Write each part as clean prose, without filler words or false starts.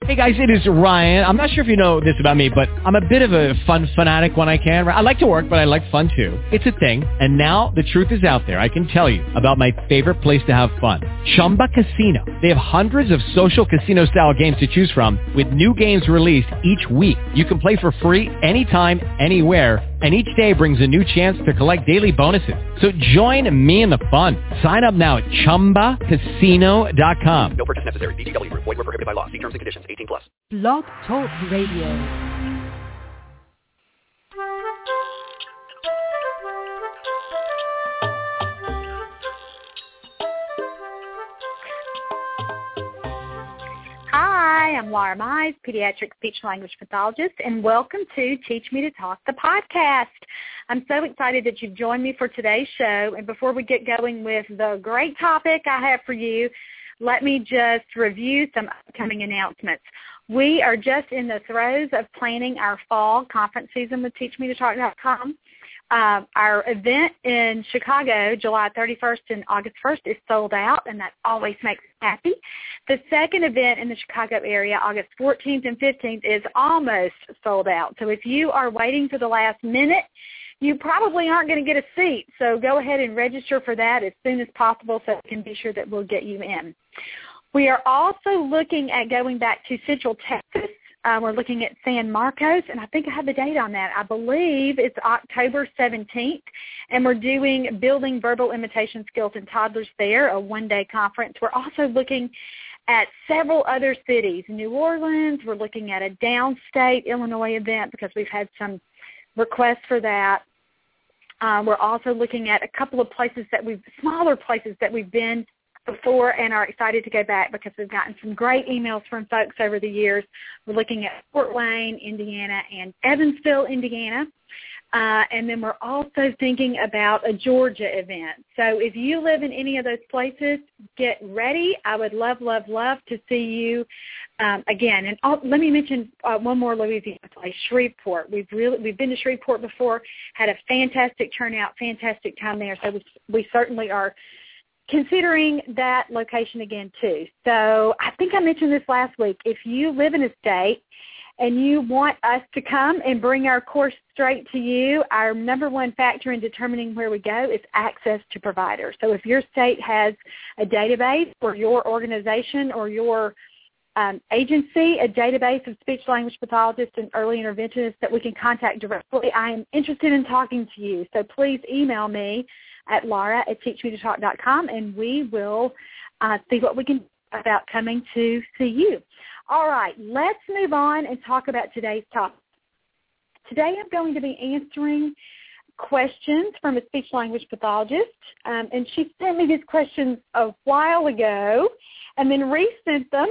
Hey guys, it is Ryan. I'm not sure if you know this about me, but I'm a bit of a fun fanatic when I can. I like to work, but I like fun too. It's a thing. And now the truth is out there. I can tell you about my favorite place to have fun. Chumba Casino. They have hundreds of social casino style games to choose from with new games released each week. You can play for free anytime, anywhere. And each day brings a new chance to collect daily bonuses. So join me in the fun. Sign up now at ChumbaCasino.com. No purchase necessary. VGW. Void where prohibited by law. See terms and conditions. 18+. Blog Talk Radio. Hi, I'm Laura Mize, pediatric speech-language pathologist, and welcome to Teach Me to Talk, the podcast. I'm so excited that you've joined me for today's show, and before we get going with the great topic I have for you, let me just review some upcoming announcements. We are just in the throes of planning our fall conference season with TeachMeToTalk.com. Our event in Chicago, July 31st and August 1st, is sold out, and that always makes me happy. The second event in the Chicago area, August 14th and 15th, is almost sold out. So if you are waiting to the last minute, you probably aren't going to get a seat. So go ahead and register for that as soon as possible so we can be sure that we'll get you in. We are also looking at going back to Central Texas. We're looking at San Marcos, and I think I have the date on that. I believe it's October 17th, and we're doing Building Verbal Imitation Skills in Toddlers there, a one-day conference. We're also looking at several other cities. New Orleans, we're looking at a downstate Illinois event because we've had some requests for that. We're also looking at a couple of places smaller places that we've been before and are excited to go back because we've gotten some great emails from folks over the years. We're looking at Fort Wayne, Indiana, and Evansville, Indiana. And then we're also thinking about a Georgia event. So if you live in any of those places, get ready. I would love, love, love to see you again. And let me mention one more Louisiana place, Shreveport. We've been to Shreveport before, had a fantastic turnout, fantastic time there. So we certainly are considering that location again too. So I think I mentioned this last week. If you live in a state and you want us to come and bring our course straight to you, our number one factor in determining where we go is access to providers. So if your state has a database, or your organization or your agency, a database of speech-language pathologists and early interventionists that we can contact directly, I am interested in talking to you. So please email me at laura@teachmetotalk.com, and we will see what we can do about coming to see you. All right, let's move on and talk about today's topic. Today I'm going to be answering questions from a speech-language pathologist, and she sent me these questions a while ago and then resent them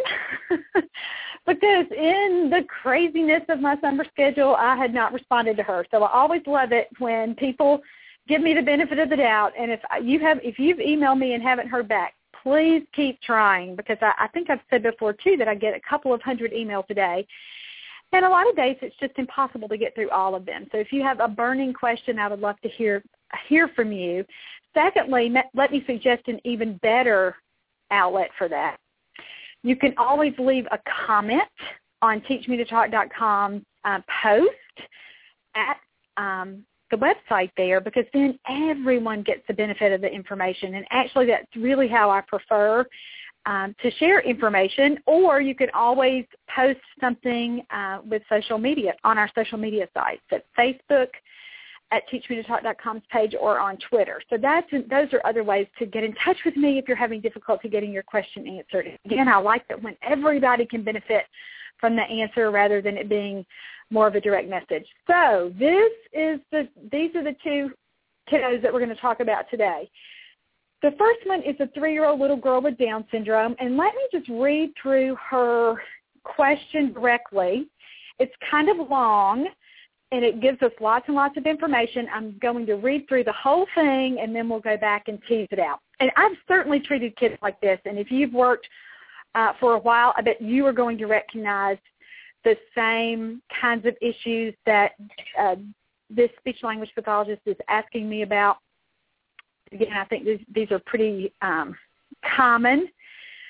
because in the craziness of my summer schedule, I had not responded to her. So I always love it when people give me the benefit of the doubt, and if you've emailed me and haven't heard back, please keep trying, because I think I've said before, too, that I get a couple of hundred emails a day, and a lot of days it's just impossible to get through all of them. So if you have a burning question, I would love to hear from you. Secondly, let me suggest an even better outlet for that. You can always leave a comment on TeachMeToTalk.com post at the website there, because then everyone gets the benefit of the information. And actually that's really how I prefer to share information. Or you can always post something with social media on our social media sites at Facebook, at TeachMeToTalk.com's page, or on Twitter. So those are other ways to get in touch with me if you're having difficulty getting your question answered. Again, I like that when everybody can benefit from the answer rather than it being more of a direct message. So these are the two kiddos that we're going to talk about today. The first one is a 3-year-old little girl with Down syndrome, and let me just read through her question directly. It's kind of long, and it gives us lots and lots of information. I'm going to read through the whole thing, and then we'll go back and tease it out. And I've certainly treated kids like this, and if you've worked for a while, I bet you are going to recognize the same kinds of issues that this speech-language pathologist is asking me about. Again, I think these are pretty common.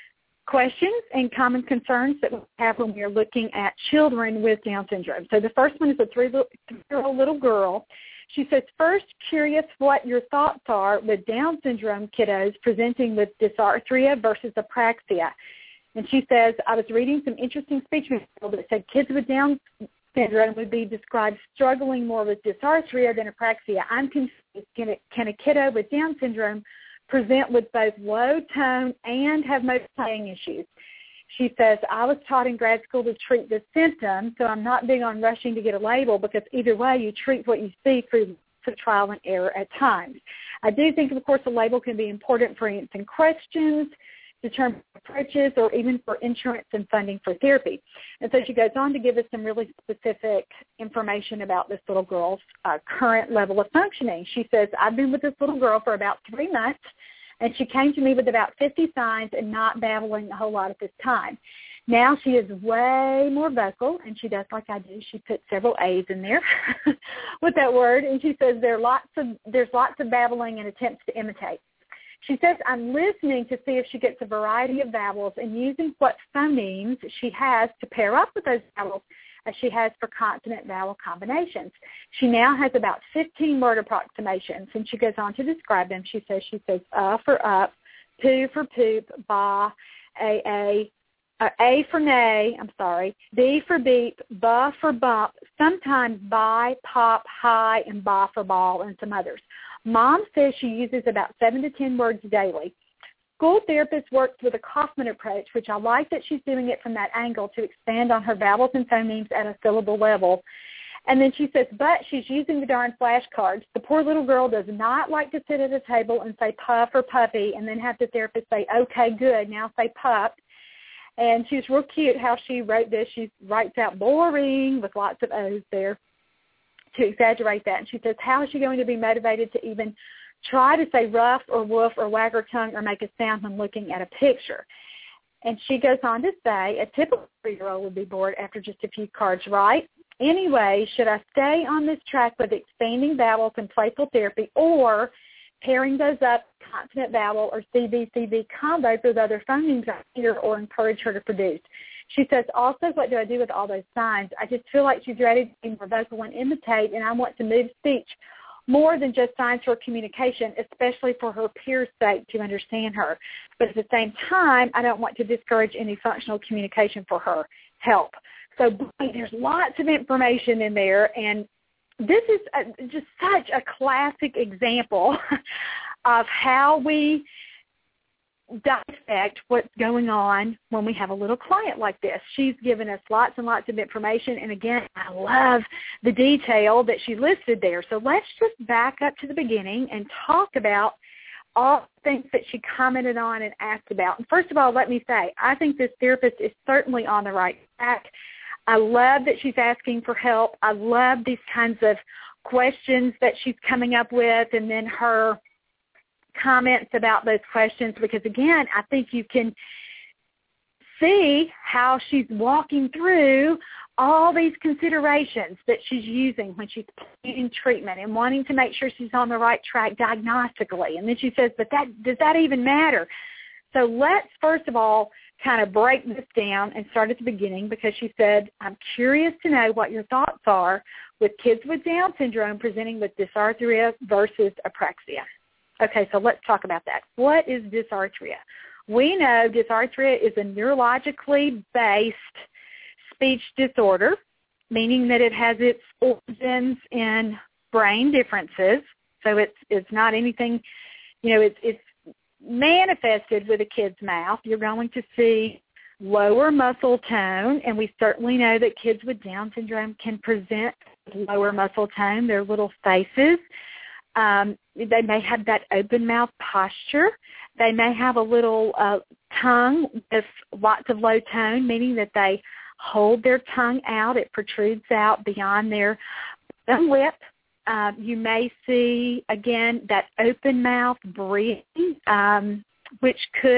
questions and common concerns that we have when we are looking at children with Down syndrome. So the first one is a 3-year-old little girl. She says, first, curious what your thoughts are with Down syndrome kiddos presenting with dysarthria versus apraxia. And she says, I was reading some interesting speech material that said kids with Down syndrome would be described struggling more with dysarthria than apraxia. I'm confused. Can a kiddo with Down syndrome present with both low tone and have motor playing issues? She says, I was taught in grad school to treat this symptom, so I'm not big on rushing to get a label because either way you treat what you see through trial and error at times. I do think, of course, a label can be important for answering questions, determine approaches, or even for insurance and funding for therapy. And so she goes on to give us some really specific information about this little girl's current level of functioning. She says, I've been with this little girl for about 3 months, and she came to me with about 50 signs and not babbling a whole lot at this time. Now she is way more vocal, and she does like I do. She put several A's in there with that word, and she says there's lots of babbling and attempts to imitate. She says, I'm listening to see if she gets a variety of vowels and using what phonemes she has to pair up with those vowels as she has for consonant vowel combinations. She now has about 15 word approximations, and she goes on to describe them. She says for up, poo for poop, ba, a for nay, B for beep, ba for bump, sometimes by, pop, hi, and ba for ball, and some others. Mom says she uses about 7 to 10 words daily. School therapist works with a Kaufman approach, which I like that she's doing it from that angle to expand on her vowels and phonemes at a syllable level. And then she says, but she's using the darn flashcards. The poor little girl does not like to sit at a table and say puff or puppy and then have the therapist say, okay, good, now say pup. And she's real cute how she wrote this. She writes out boring with lots of O's there to exaggerate that. And she says, how is she going to be motivated to even try to say rough or woof or wag her tongue or make a sound when looking at a picture? And she goes on to say, a typical 3-year-old would be bored after just a few cards, right? Anyway, should I stay on this track with expanding vowels and playful therapy or pairing those up, consonant vowel or CVCV combos with other phonemes I hear or encourage her to produce? She says, also, what do I do with all those signs? I just feel like she's ready to be more vocal and imitate, and I want to move speech more than just signs for communication, especially for her peers' sake to understand her. But at the same time, I don't want to discourage any functional communication for her help. So boy, there's lots of information in there, and this is just such a classic example of how we dissect what's going on when we have a little client like this. She's given us lots and lots of information, and again, I love the detail that she listed there. So let's just back up to the beginning and talk about all the things that she commented on and asked about. And first of all, let me say, I think this therapist is certainly on the right track. I love that she's asking for help. I love these kinds of questions that she's coming up with, and then her comments about those questions, because again, I think you can see how she's walking through all these considerations that she's using when she's planning treatment and wanting to make sure she's on the right track diagnostically. And then she says, but does that even matter? So let's first of all kind of break this down and start at the beginning, because she said, I'm curious to know what your thoughts are with kids with Down syndrome presenting with dysarthria versus apraxia. Okay, so let's talk about that. What is dysarthria? We know dysarthria is a neurologically based speech disorder, meaning that it has its origins in brain differences. So it's not anything, it's manifested with a kid's mouth. You're going to see lower muscle tone, and we certainly know that kids with Down syndrome can present lower muscle tone, their little faces. They may have that open mouth posture. They may have a little tongue with lots of low tone, meaning that they hold their tongue out. It protrudes out beyond their lip. You may see, again, that open mouth breathing, which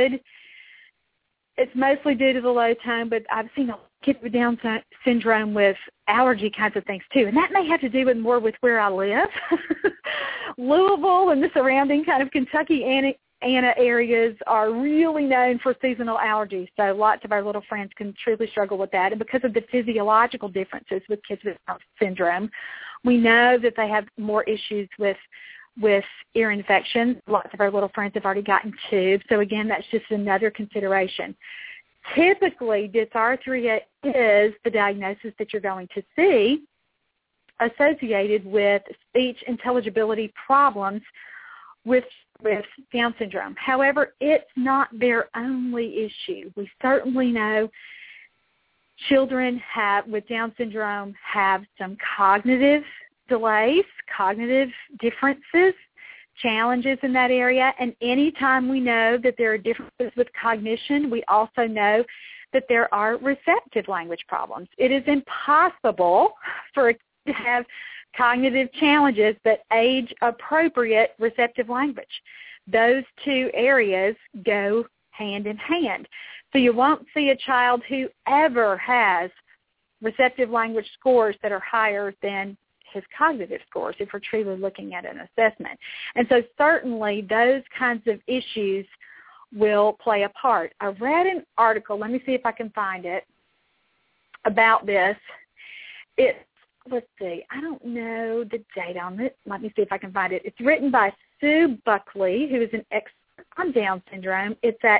it's mostly due to the low tone, but I've seen a kid with Down syndrome with allergy kinds of things too, and that may have to do with where I live. Louisville and the surrounding kind of Kentucky Anna areas are really known for seasonal allergies, so lots of our little friends can truly struggle with that. And because of the physiological differences with kids with Down syndrome, we know that they have more issues with ear infections. Lots of our little friends have already gotten tubes, so again, that's just another consideration. Typically, dysarthria is the diagnosis that you're going to see associated with speech intelligibility problems with Down syndrome. However, it's not their only issue. We certainly know children with Down syndrome have some cognitive delays, cognitive differences, challenges in that area. And anytime we know that there are differences with cognition, we also know that there are receptive language problems. It is impossible for a kid to have cognitive challenges but age-appropriate receptive language. Those two areas go hand in hand. So you won't see a child who ever has receptive language scores that are higher than his cognitive scores if we're truly looking at an assessment. And so certainly those kinds of issues will play a part. I read an article, let me see if I can find it, about this. Let's see, I don't know the date on it. Let me see if I can find it. It's written by Sue Buckley, who is an expert on Down syndrome. It's at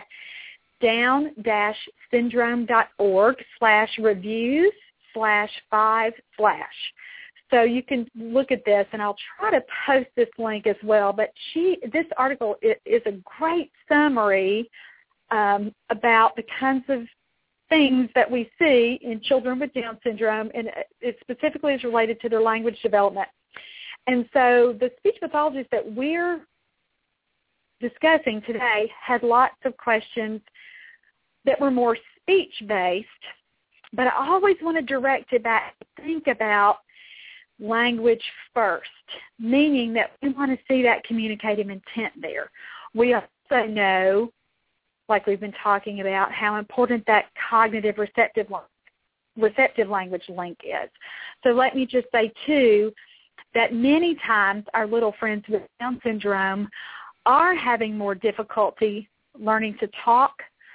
down-syndrome.org/reviews/5/. So you can look at this, and I'll try to post this link as well. But this article is a great summary about the kinds of things that we see in children with Down syndrome, and it specifically is related to their language development. And so the speech pathologist that we're discussing today had lots of questions that were more speech-based, but I always want to direct it back to think about language first, meaning that we want to see that communicative intent there. We also know, like we've been talking about, how important that cognitive receptive language link is. So let me just say, too, that many times our little friends with Down syndrome are having more difficulty learning to talk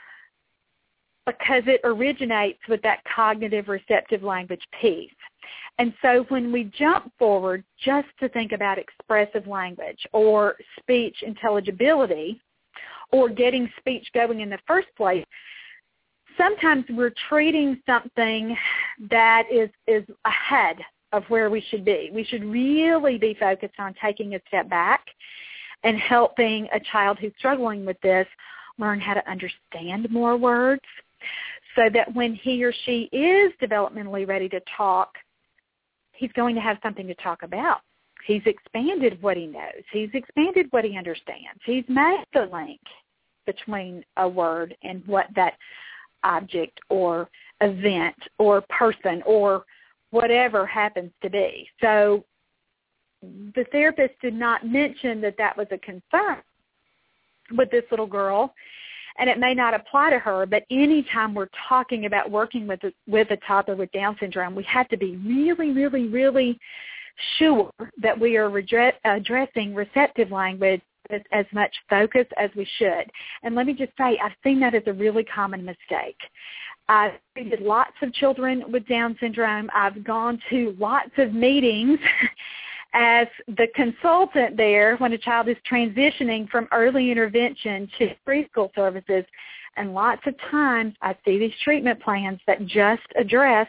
because it originates with that cognitive receptive language piece. And so when we jump forward just to think about expressive language or speech intelligibility or getting speech going in the first place, sometimes we're treating something that is ahead of where we should be. We should really be focused on taking a step back and helping a child who's struggling with this learn how to understand more words so that when he or she is developmentally ready to talk, he's going to have something to talk about. He's expanded what he knows. He's expanded what he understands. He's made the link between a word and what that object or event or person or whatever happens to be. So the therapist did not mention that that was a concern with this little girl, and it may not apply to her, but anytime we're talking about working with a toddler with Down syndrome, we have to be really, really, really sure that we are addressing receptive language with as much focus as we should. And let me just say, I've seen that as a really common mistake. I've treated lots of children with Down syndrome. I've gone to lots of meetings as the consultant there when a child is transitioning from early intervention to preschool services. And lots of times I see these treatment plans that just address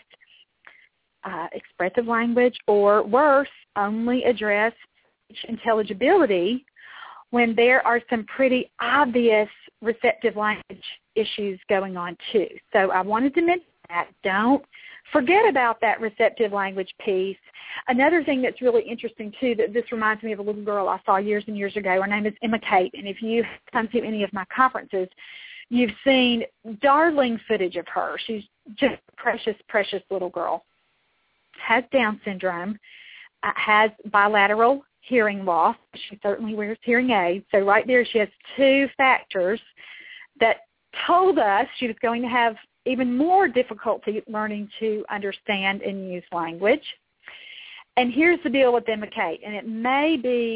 expressive language or worse, only address intelligibility when there are some pretty obvious receptive language issues going on too. So I wanted to mention that. Don't forget about that receptive language piece. Another thing that's really interesting too, that this reminds me of a little girl I saw years and years ago. Her name is Emma Kate, and if you come to any of my conferences, you've seen darling footage of her. She's just a precious, precious little girl. Has Down syndrome, has bilateral hearing loss. She certainly wears hearing aids. So right there she has two factors that told us she was going to have even more difficulty learning to understand and use language. And here's the deal with Emma Kate, and it may be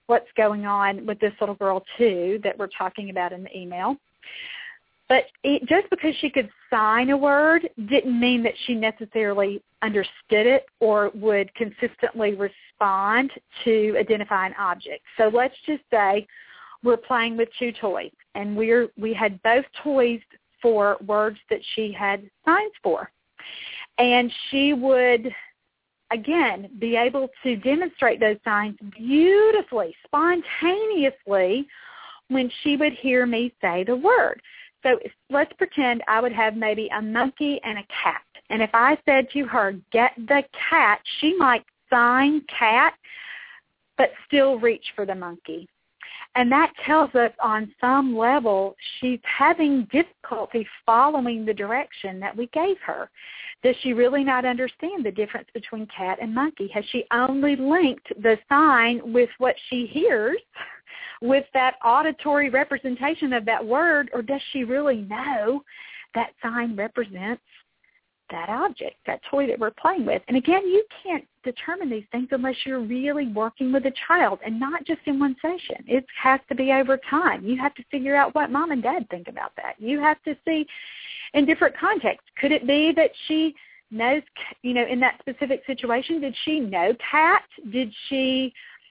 what's going on with this little girl, too, that we're talking about in the email. But just because she could sign a word didn't mean that she necessarily understood it or would consistently respond to identify an object. So let's just say we're playing with two toys, and we had both toys for words that she had signs for. And she would, again, be able to demonstrate those signs beautifully, spontaneously, when she would hear me say the word. So let's pretend I would have maybe a monkey and a cat. And if I said to her, get the cat, she might sign cat, but still reach for the monkey. And that tells us on some level she's having difficulty following the direction that we gave her. Does she really not understand the difference between cat and monkey? Has she only linked the sign with what she hears, with that auditory representation of that word, or does she really know that sign represents that object, that toy that we're playing with? And again, you can't determine these things unless you're really working with a child, and not just in one session. It has to be over time. You have to figure out what mom and dad think about that. You have to see in different contexts. Could it be that she knows, in that specific situation, did she know cat? Did she,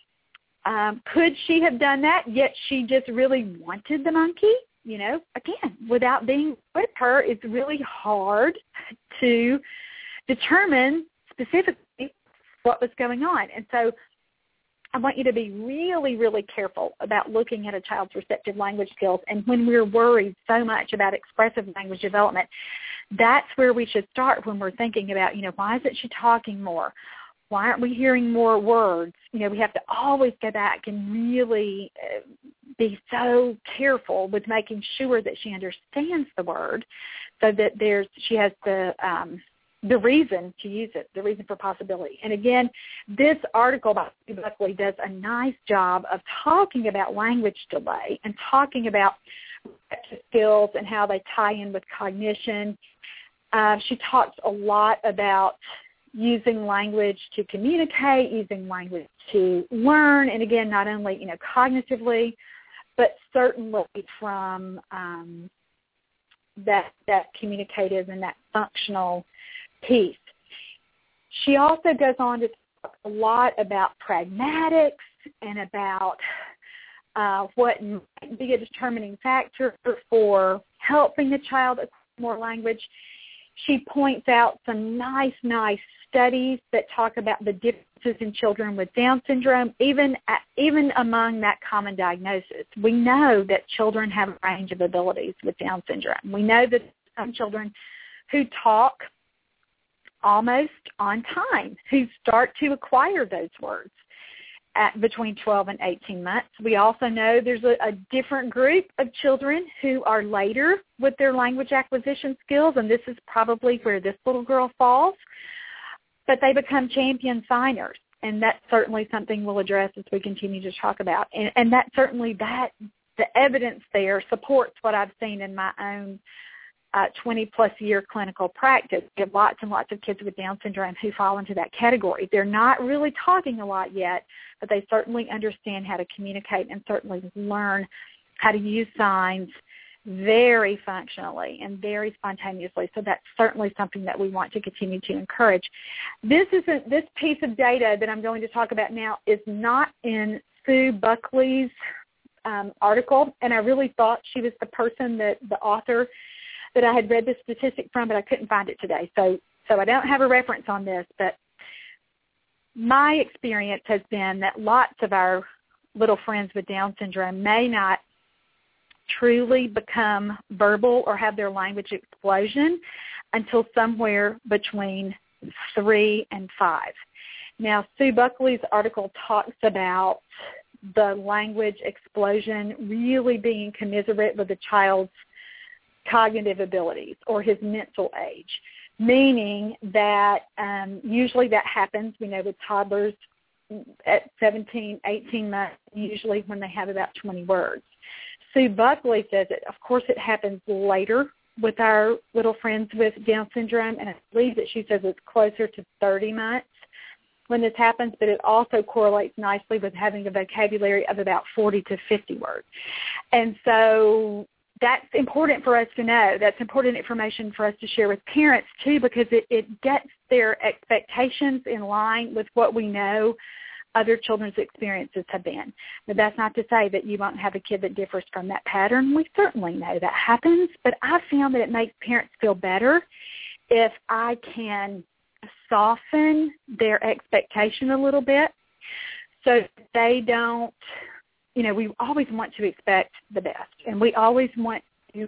could she have done that, yet she just really wanted the monkey? Again, without being with her, it's really hard to determine specifically what was going on. And so I want you to be really, really careful about looking at a child's receptive language skills. And when we're worried so much about expressive language development, that's where we should start when we're thinking about, why isn't she talking more? Why aren't we hearing more words? We have to always go back and really be so careful with making sure that she understands the word, so that she has the reason to use it, the reason for possibility. And again, this article by Sue Buckley does a nice job of talking about language delay and talking about skills and how they tie in with cognition. She talks a lot about using language to communicate, using language to learn, and again, not only cognitively, but certainly from that communicative and that functional piece. She also goes on to talk a lot about pragmatics and about what might be a determining factor for helping the child acquire more language. She points out some nice studies that talk about the differences in children with Down syndrome, even among that common diagnosis. We know that children have a range of abilities with Down syndrome. We know that some children who talk almost on time, who start to acquire those words at between 12 and 18 months. We also know there's a different group of children who are later with their language acquisition skills, and this is probably where this little girl falls, but they become champion signers, and that's certainly something we'll address as we continue to talk about. And that certainly, the evidence there supports what I've seen in my own 20-plus year clinical practice. We have lots and lots of kids with Down syndrome who fall into that category. They're not really talking a lot yet, but they certainly understand how to communicate and certainly learn how to use signs very functionally and very spontaneously. So that's certainly something that we want to continue to encourage. This piece of data that I'm going to talk about now is not in Sue Buckley's article, and I really thought she was the author that I had read the statistic from, but I couldn't find it today. So I don't have a reference on this, but my experience has been that lots of our little friends with Down syndrome may not truly become verbal or have their language explosion until somewhere between 3 and 5. Now, Sue Buckley's article talks about the language explosion really being commensurate with the child's cognitive abilities or his mental age, meaning that usually that happens, we know, with toddlers at 17, 18 months, usually when they have about 20 words. Sue Buckley says that, of course, it happens later with our little friends with Down syndrome, and I believe that she says it's closer to 30 months. when this happens, but it also correlates nicely with having a vocabulary of about 40 to 50 words. And so that's important for us to know. That's important information for us to share with parents, too, because it gets their expectations in line with what we know other children's experiences have been. But that's not to say that you won't have a kid that differs from that pattern. We certainly know that happens, but I found that it makes parents feel better if I can soften their expectation a little bit so they don't, we always want to expect the best, and we always want to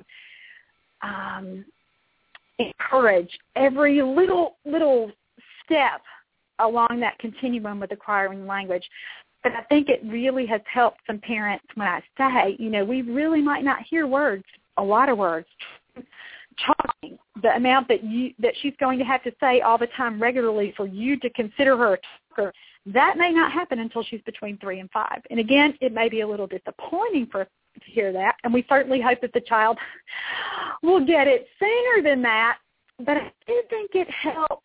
encourage every little step along that continuum with acquiring language. But I think it really has helped some parents when I say, we really might not hear words, a lot of words, talking, the amount that she's going to have to say all the time regularly for you to consider her a talker, that may not happen until she's between 3 and 5. And again, it may be a little disappointing for us to hear that, and we certainly hope that the child will get it sooner than that. But I do think it helps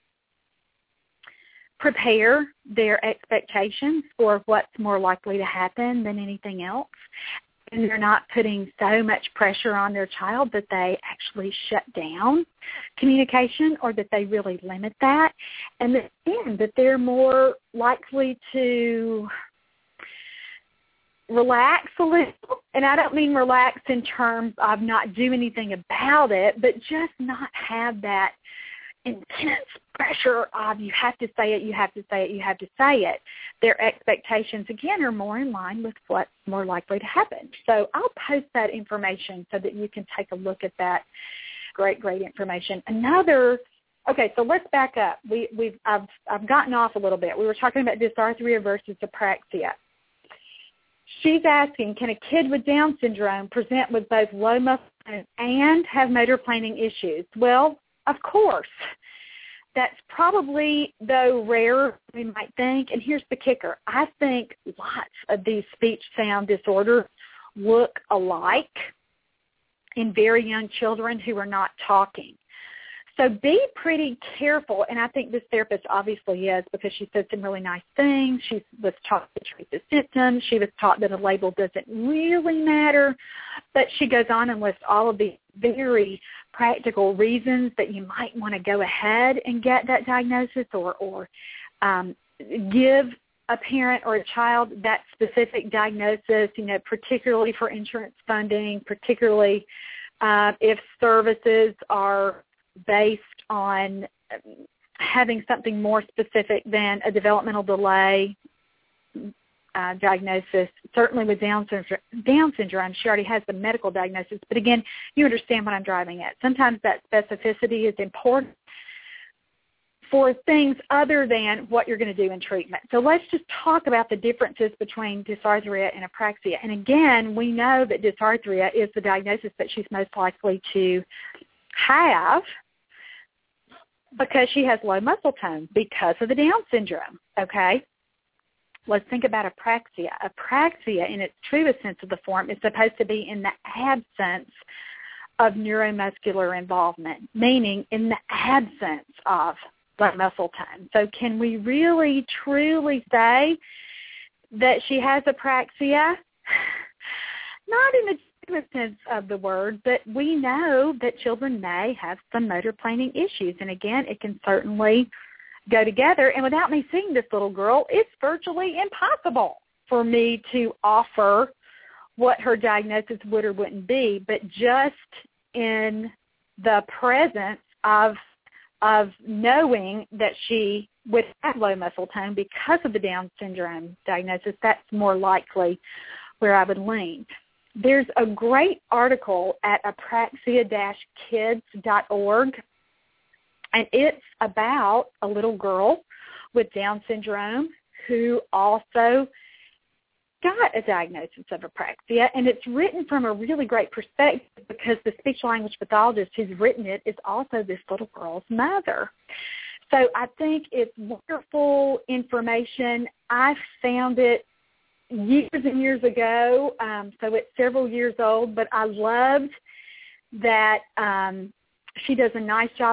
prepare their expectations for what's more likely to happen than anything else. And they're not putting so much pressure on their child that they actually shut down communication or that they really limit that. And that they're more likely to relax a little. And I don't mean relax in terms of not do anything about it, but just not have that intense pressure of you have to say it, you have to say it, you have to say it. Their expectations, again, are more in line with what's more likely to happen. So I'll post that information so that you can take a look at that. Great information. Okay, so let's back up. I've gotten off a little bit. We were talking about dysarthria versus apraxia. She's asking, can a kid with Down syndrome present with both low muscle tone and have motor planning issues? Well, of course. That's probably, though, rarer than we might think. And here's the kicker. I think lots of these speech sound disorders look alike in very young children who are not talking. So be pretty careful, and I think this therapist obviously is, because she said some really nice things. She was taught to treat the symptoms. She was taught that a label doesn't really matter. But she goes on and lists all of these very practical reasons that you might want to go ahead and get that diagnosis or give a parent or a child that specific diagnosis, particularly for insurance funding, particularly if services are based on having something more specific than a developmental delay diagnosis. Certainly with Down syndrome, she already has the medical diagnosis. But again, you understand what I'm driving at. Sometimes that specificity is important for things other than what you're going to do in treatment. So let's just talk about the differences between dysarthria and apraxia. And again, we know that dysarthria is the diagnosis that she's most likely to have because she has low muscle tone because of the Down syndrome, okay? Let's think about apraxia. Apraxia, in its truest sense of the form, is supposed to be in the absence of neuromuscular involvement, meaning in the absence of low muscle tone. So can we really, truly say that she has apraxia? Not in the truest sense of the word, but we know that children may have some motor planning issues. And again, it can certainly go together. And without me seeing this little girl, it's virtually impossible for me to offer what her diagnosis would or wouldn't be. But just in the presence of knowing that she would have low muscle tone because of the Down syndrome diagnosis, that's more likely where I would lean. There's a great article at apraxia-kids.org, and it's about a little girl with Down syndrome who also got a diagnosis of apraxia, and it's written from a really great perspective because the speech-language pathologist who's written it is also this little girl's mother. So I think it's wonderful information. I found it years and years ago, so it's several years old, but I loved that she does a nice job of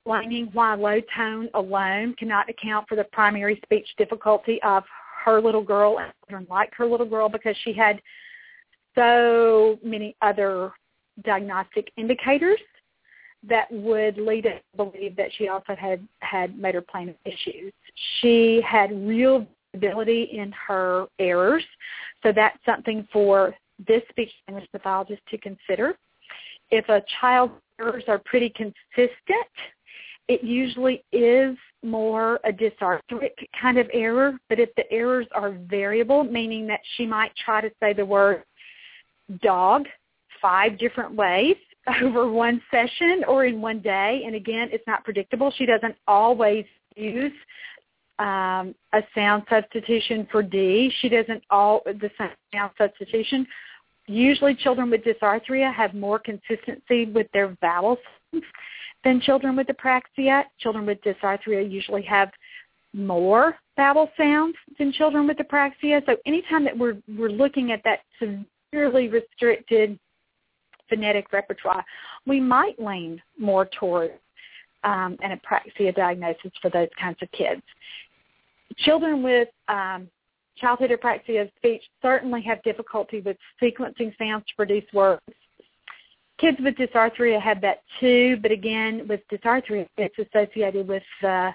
explaining why low tone alone cannot account for the primary speech difficulty of her little girl and children like her little girl, because she had so many other diagnostic indicators that would lead us to believe that she also had motor plane issues. She had real ability in her errors, so that's something for this speech language pathologist to consider. If a child's errors are pretty consistent, it usually is more a dysarthric kind of error. But if the errors are variable, meaning that she might try to say the word dog 5 different ways over one session or in one day, and again, it's not predictable. She doesn't always use a sound substitution for D. She doesn't the sound substitution. Usually children with dysarthria have more consistency with their vowel sounds than children with apraxia. Children with dysarthria usually have more vowel sounds than children with apraxia. So anytime that we're looking at that severely restricted phonetic repertoire, we might lean more toward an apraxia diagnosis for those kinds of kids. Children with childhood apraxia of speech certainly have difficulty with sequencing sounds to produce words. Kids with dysarthria have that too, but again, with dysarthria, it's associated with the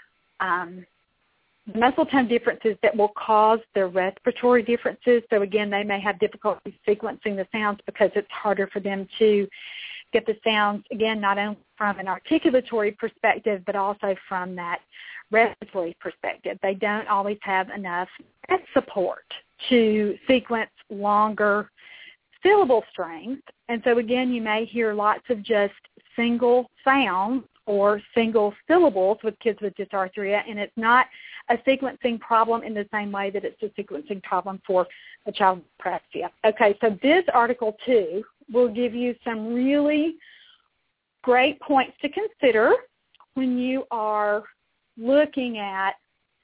muscle tone differences that will cause their respiratory differences. So again, they may have difficulty sequencing the sounds because it's harder for them to get the sounds, again, not only from an articulatory perspective, but also from that respiratory perspective. They don't always have enough breath support to sequence longer syllable strings. And so again, you may hear lots of just single sounds or single syllables with kids with dysarthria, and it's not a sequencing problem in the same way that it's a sequencing problem for a child with apraxia. Okay, so this article, too, will give you some really great points to consider when you are looking at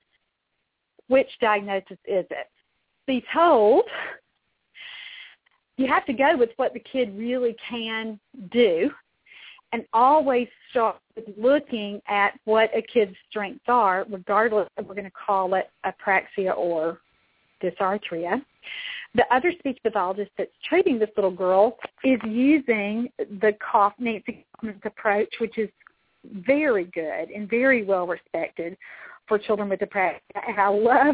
which diagnosis is it. Be told, you have to go with what the kid really can do, and always start with looking at what a kid's strengths are, regardless if we're going to call it apraxia or dysarthria. The other speech pathologist that's treating this little girl is using the Nancy Kaufman's approach, which is very good and very well respected for children with apraxia. And I love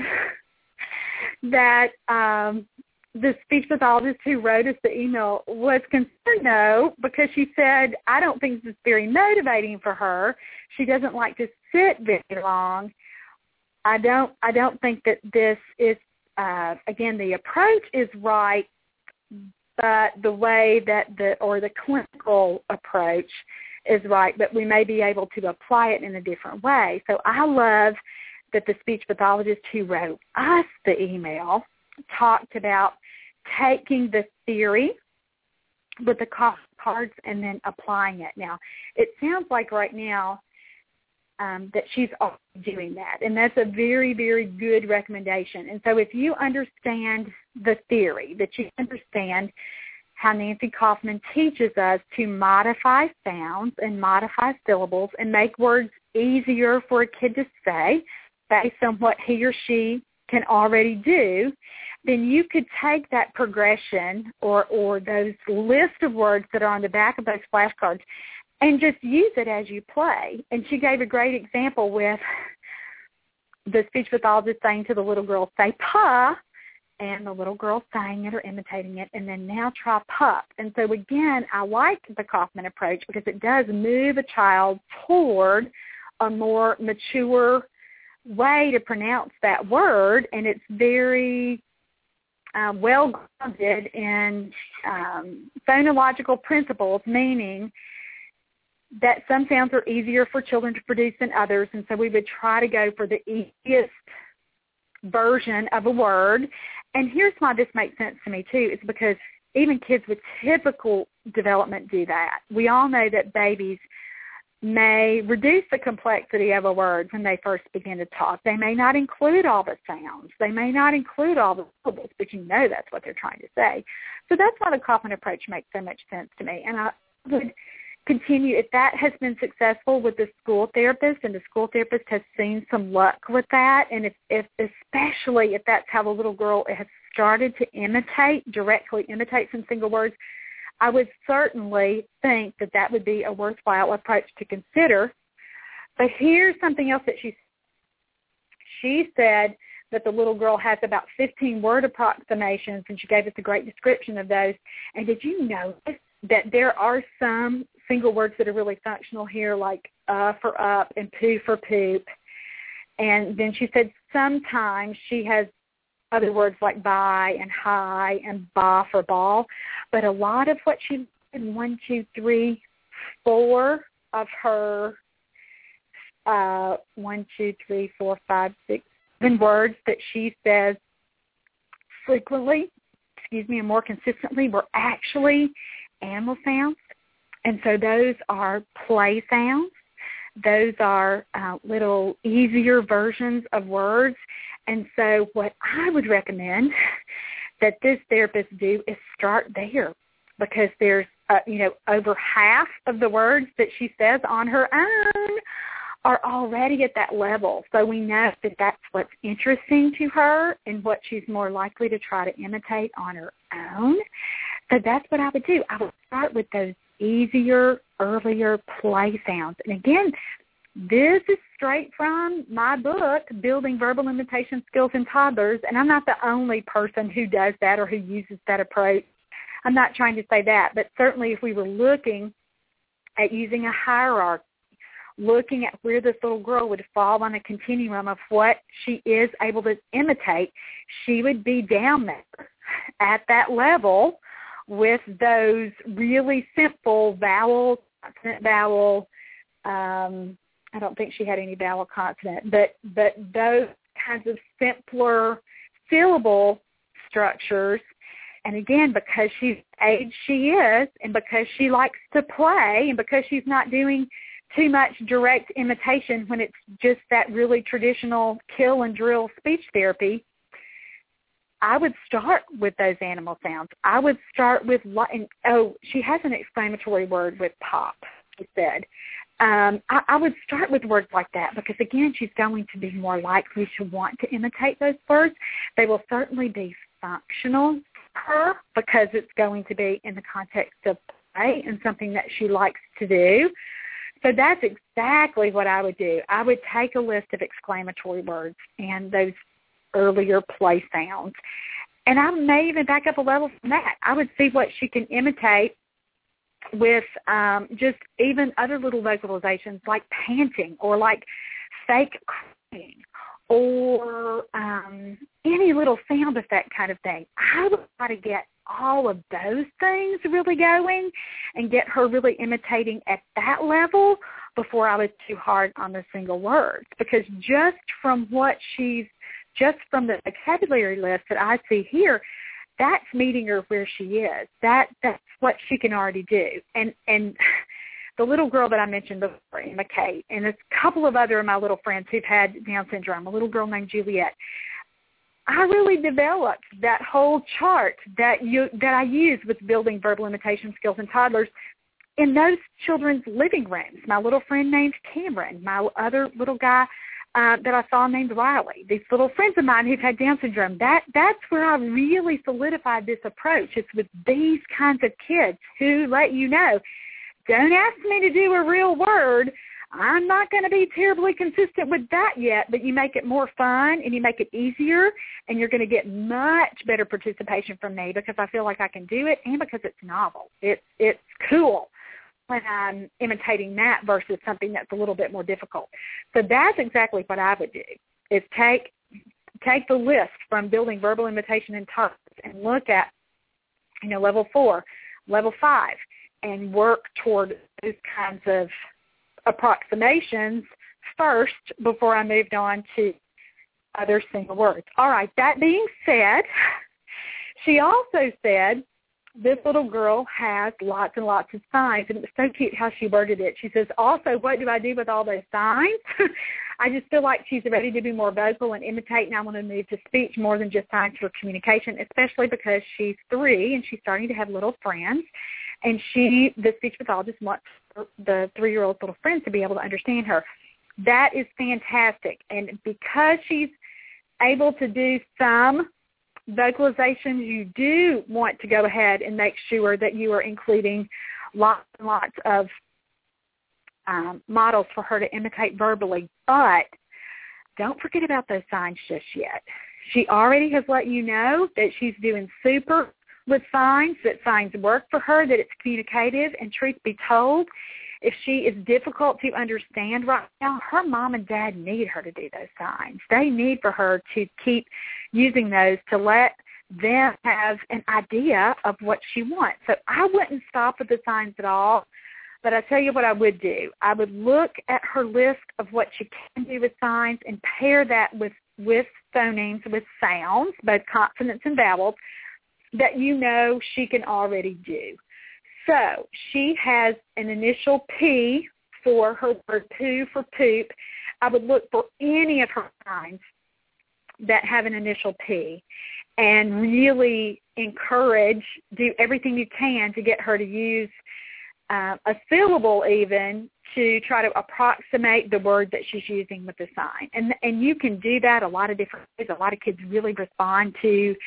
that the speech pathologist who wrote us the email was concerned, though, because she said, I don't think this is very motivating for her. She doesn't like to sit very long. I don't think that this is, again, the approach is right, but the way that the clinical approach is right, but we may be able to apply it in a different way. So I love that the speech pathologist who wrote us the email talked about taking the theory with the cards and then applying it. Now, it sounds like right now that she's already doing that, and that's a very, very good recommendation. And so if you understand the theory, that you understand how Nancy Kaufman teaches us to modify sounds and modify syllables and make words easier for a kid to say based on what he or she can already do, then you could take that progression or those list of words that are on the back of those flashcards and just use it as you play. And she gave a great example with the speech pathologist saying to the little girl, say pa, and the little girl saying it or imitating it, and then now try pup. And so again, I like the Kaufman approach because it does move a child toward a more mature way to pronounce that word, and it's very well grounded in phonological principles, meaning that some sounds are easier for children to produce than others, and so we would try to go for the easiest version of a word. And here's why this makes sense to me too, is because even kids with typical development do that. We all know that babies may reduce the complexity of a word when they first begin to talk. They may not include all the sounds. They may not include all the syllables, but you know that's what they're trying to say. So that's why the Kaufman approach makes so much sense to me. And I would continue, if that has been successful with the school therapist and the school therapist has seen some luck with that, and if especially if that's how the little girl has started to directly imitate some single words, I would certainly think that that would be a worthwhile approach to consider. But here's something else that she said that the little girl has about 15 word approximations, and she gave us a great description of those. And did you notice that there are some single words that are really functional here, like for up and poo for poop? And then she said sometimes she has other words like bye and hi and ba for ball. But a lot of what she did, 1, 2, 3, 4 of her 1, 2, 3, 4, 5, 6, 7 words that she says frequently, and more consistently, were actually animal sounds. And so those are play sounds. Those are little easier versions of words. And so what I would recommend that this therapist do is start there, because there's, over half of the words that she says on her own are already at that level. So we know that that's what's interesting to her and what she's more likely to try to imitate on her own. So that's what I would do. I would start with those easier, earlier play sounds. And again, this is straight from my book, Building Verbal Imitation Skills in Toddlers, and I'm not the only person who does that or who uses that approach. I'm not trying to say that, but certainly if we were looking at using a hierarchy, looking at where this little girl would fall on a continuum of what she is able to imitate, she would be down there at that level with those really simple vowel, consonant, vowel, I don't think she had any vowel consonant, but those kinds of simpler syllable structures. And again, because she's the age she is, and because she likes to play, and because she's not doing too much direct imitation when it's just that really traditional kill and drill speech therapy, I would start with those animal sounds. I would start with, she has an exclamatory word with pop, she said. I would start with words like that because, again, she's going to be more likely to want to imitate those words. They will certainly be functional for her because it's going to be in the context of play and something that she likes to do. So that's exactly what I would do. I would take a list of exclamatory words and those earlier play sounds, and I may even back up a level from that. I would see what she can imitate with just even other little vocalizations like panting or like fake crying or any little sound effect kind of thing. I would try to get all of those things really going and get her really imitating at that level before I was too hard on the single words, because just from the vocabulary list that I see here, that's meeting her where she is. That's what she can already do. And the little girl that I mentioned before, Emma Kate, and a couple of other of my little friends who've had Down syndrome, a little girl named Juliet, I really developed that whole chart that I use with Building Verbal Imitation Skills in Toddlers in those children's living rooms. My little friend named Cameron, my other little guy that I saw named Riley, these little friends of mine who've had Down syndrome. That's where I really solidified this approach. It's with these kinds of kids who let you know, don't ask me to do a real word. I'm not going to be terribly consistent with that yet, but you make it more fun and you make it easier, and you're going to get much better participation from me because I feel like I can do it and because it's novel. It's cool when I'm imitating that versus something that's a little bit more difficult. So that's exactly what I would do, is take the list from Building Verbal Imitation in Toddlers and look at, level 4, level 5, and work toward those kinds of approximations first before I moved on to other single words. All right, that being said, she also said this little girl has lots and lots of signs, and it was so cute how she worded it. She says, also, what do I do with all those signs? I just feel like she's ready to be more vocal and imitate, and I want to move to speech more than just signs for communication, especially because she's 3 and she's starting to have little friends. And the speech pathologist wants the 3-year-old's little friends to be able to understand her. That is fantastic. And because she's able to do some vocalizations, you do want to go ahead and make sure that you are including lots and lots of models for her to imitate verbally. But don't forget about those signs just yet. She already has let you know that she's doing super with signs, that signs work for her, that it's communicative, and truth be told, if she is difficult to understand right now, her mom and dad need her to do those signs. They need for her to keep using those to let them have an idea of what she wants. So I wouldn't stop with the signs at all, but I tell you what I would do. I would look at her list of what she can do with signs and pair that with phonemes, with sounds, both consonants and vowels, that you know she can already do. So she has an initial P for her word poo for poop. I would look for any of her signs that have an initial P and really encourage, do everything you can to get her to use a syllable even to try to approximate the word that she's using with the sign. And you can do that a lot of different ways. A lot of kids really respond to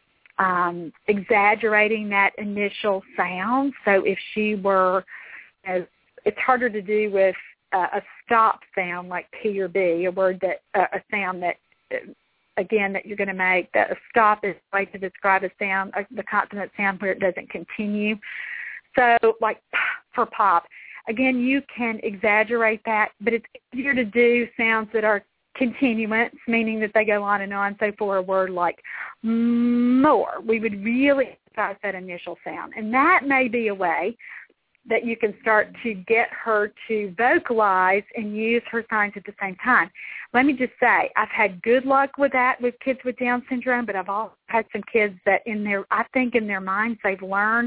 exaggerating that initial sound. So if she were, it's harder to do with a stop sound like P or B, a word that, a sound that, again, that you're going to make, that a stop is a way to describe a sound, the consonant sound where it doesn't continue. So like for pop, again, you can exaggerate that, but it's easier to do sounds that are continuance, meaning that they go on and on. So for a word like more, we would really emphasize that initial sound. And that may be a way that you can start to get her to vocalize and use her signs at the same time. Let me just say, I've had good luck with that with kids with Down syndrome, but I've also had some kids that I think in their minds they've learned,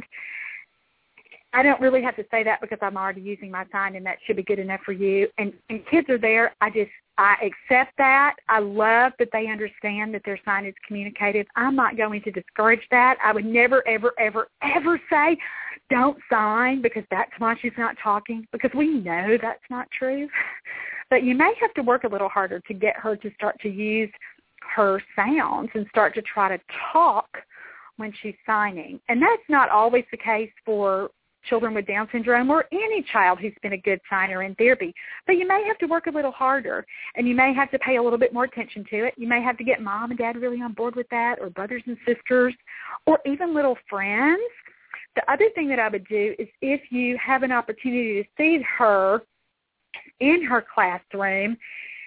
I don't really have to say that because I'm already using my sign and that should be good enough for you. And kids are there. I accept that. I love that they understand that their sign is communicative. I'm not going to discourage that. I would never, ever, ever, ever say don't sign because that's why she's not talking, because we know that's not true. But you may have to work a little harder to get her to start to use her sounds and start to try to talk when she's signing. And that's not always the case for children with Down syndrome or any child who's been a good signer in therapy. But you may have to work a little harder, and you may have to pay a little bit more attention to it. You may have to get mom and dad really on board with that, or brothers and sisters, or even little friends. The other thing that I would do is if you have an opportunity to see her in her classroom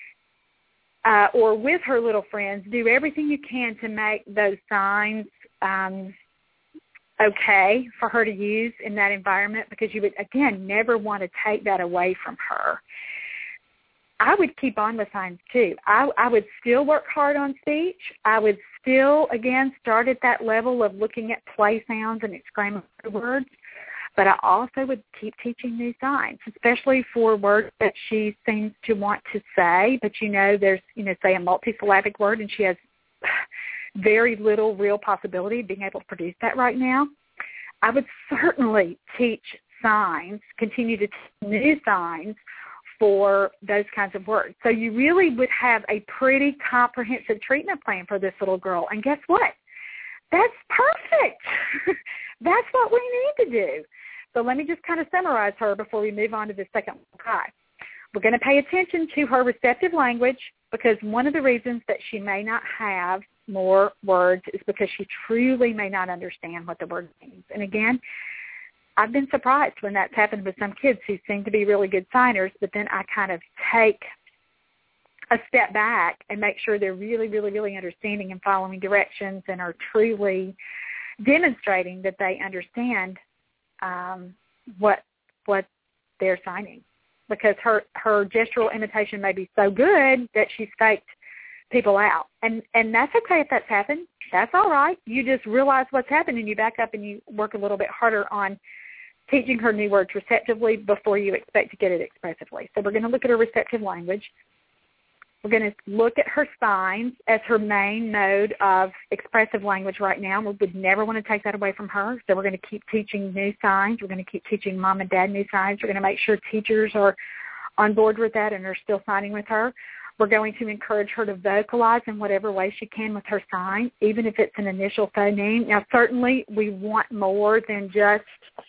or with her little friends, do everything you can to make those signs okay for her to use in that environment, because you would, again, never want to take that away from her. I would keep on with signs too. I would still work hard on speech. I would still, again, start at that level of looking at play sounds and exclamatory words, but I also would keep teaching new signs, especially for words that she seems to want to say, but there's, say a multisyllabic word and she has very little real possibility of being able to produce that right now. I would certainly teach signs, continue to teach new signs for those kinds of words. So you really would have a pretty comprehensive treatment plan for this little girl. And guess what? That's perfect. That's what we need to do. So let me just kind of summarize her before we move on to the second guy. We're going to pay attention to her receptive language, because one of the reasons that she may not have more words is because she truly may not understand what the word means. And again, I've been surprised when that's happened with some kids who seem to be really good signers, but then I kind of take a step back and make sure they're really, really, really understanding and following directions and are truly demonstrating that they understand what they're signing. Because her gestural imitation may be so good that she's faked people out. And that's okay if that's happened. That's all right. You just realize what's happened and you back up and you work a little bit harder on teaching her new words receptively before you expect to get it expressively. So we're going to look at her receptive language. We're going to look at her signs as her main mode of expressive language right now. We would never want to take that away from her, so we're going to keep teaching new signs. We're going to keep teaching mom and dad new signs. We're going to make sure teachers are on board with that and are still signing with her. We're going to encourage her to vocalize in whatever way she can with her sign, even if it's an initial phoneme. Now, certainly we want more than just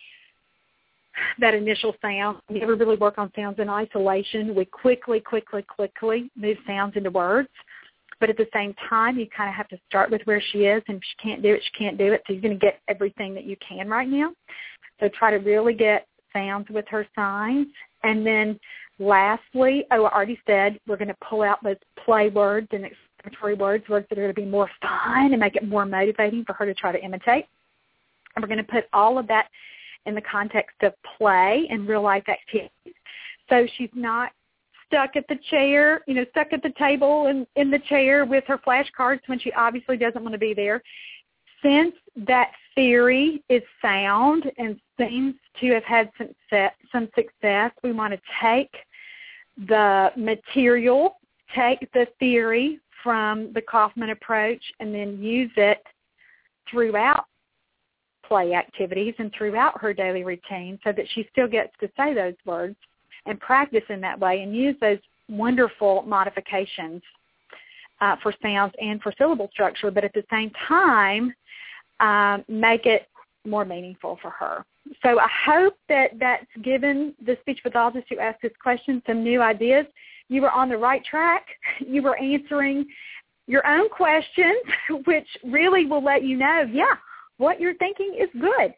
that initial sound. We never really work on sounds in isolation. We quickly move sounds into words. But at the same time, you kind of have to start with where she is, and if she can't do it, she can't do it. So you're going to get everything that you can right now. So try to really get sounds with her signs. And then lastly, I already said we're going to pull out those play words and exclamatory words that are going to be more fun and make it more motivating for her to try to imitate. And we're going to put all of that in the context of play and real-life activities. So she's not stuck at the chair, stuck at the table and in the chair with her flashcards when she obviously doesn't want to be there. Since that theory is sound and seems to have had some success, we want to take the material, take the theory from the Kaufman approach, and then use it throughout play activities and throughout her daily routine so that she still gets to say those words and practice in that way and use those wonderful modifications for sounds and for syllable structure, but at the same time make it more meaningful for her. So I hope that that's given the speech pathologist who asked this question some new ideas. You were on the right track. You were answering your own questions, which really will let you know, what you're thinking is good.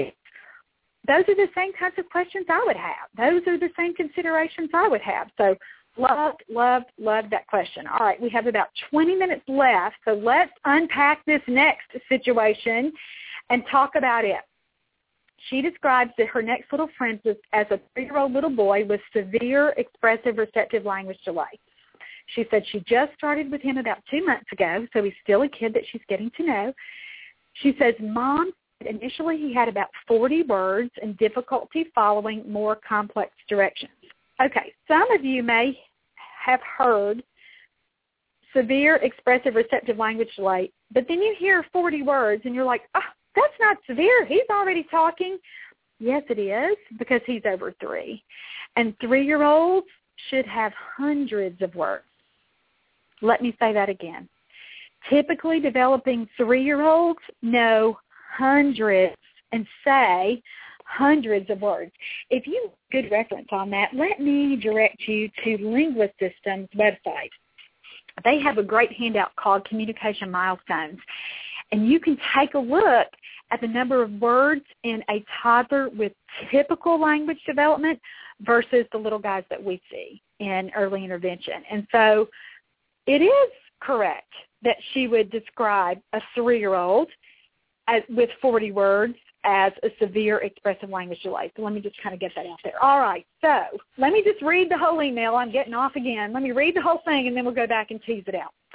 Those are the same kinds of questions I would have. Those are the same considerations I would have. So loved that question. All right, we have about 20 minutes left, so let's unpack this next situation and talk about it. She describes that her next little friend was as a 3-year-old little boy with severe expressive receptive language delay. She said she just started with him about 2 months ago, so he's still a kid that she's getting to know. She says, Mom, initially he had about 40 words and difficulty following more complex directions. Okay, some of you may have heard severe expressive receptive language delay, but then you hear 40 words and you're like, that's not severe. He's already talking. Yes, it is, because he's over 3. And 3-year-olds should have hundreds of words. Let me say that again. Typically developing 3-year-olds know hundreds and say hundreds of words. If you have a good reference on that, let me direct you to Linguist Systems website. They have a great handout called Communication Milestones. And you can take a look at the number of words in a toddler with typical language development versus the little guys that we see in early intervention. And so it is correct that she would describe a 3-year-old with 40 words as a severe expressive language delay. So let me just kind of get that out there. All right, so let me just read the whole email. I'm getting off again. Let me read the whole thing, and then we'll go back and tease it out.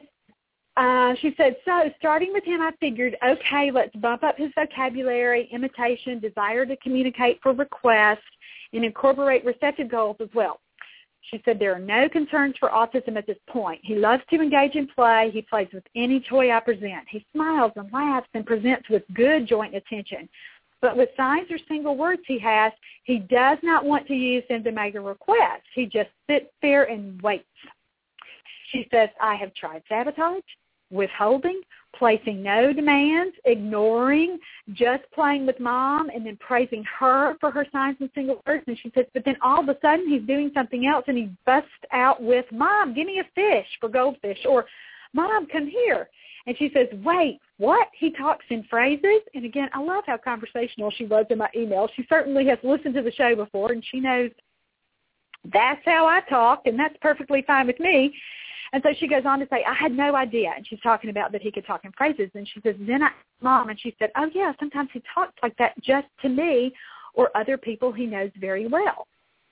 She said, so starting with him, I figured, okay, let's bump up his vocabulary, imitation, desire to communicate for request, and incorporate receptive goals as well. She said there are no concerns for autism at this point. He loves to engage in play. He plays with any toy I present. He smiles and laughs and presents with good joint attention. But with signs or single words he has, he does not want to use them to make a request. He just sits there and waits. She says, I have tried sabotage, withholding, placing no demands, ignoring, just playing with Mom, and then praising her for her signs and single words. And she says, but then all of a sudden he's doing something else, and he busts out with, Mom, give me a fish for goldfish, or Mom, come here. And she says, wait, what? He talks in phrases? And again, I love how conversational she was in my email. She certainly has listened to the show before, and she knows that's how I talk, and that's perfectly fine with me. And so she goes on to say, I had no idea. And she's talking about that he could talk in phrases. And she says, then I asked Mom, and she said, oh, yeah, sometimes he talks like that just to me or other people he knows very well.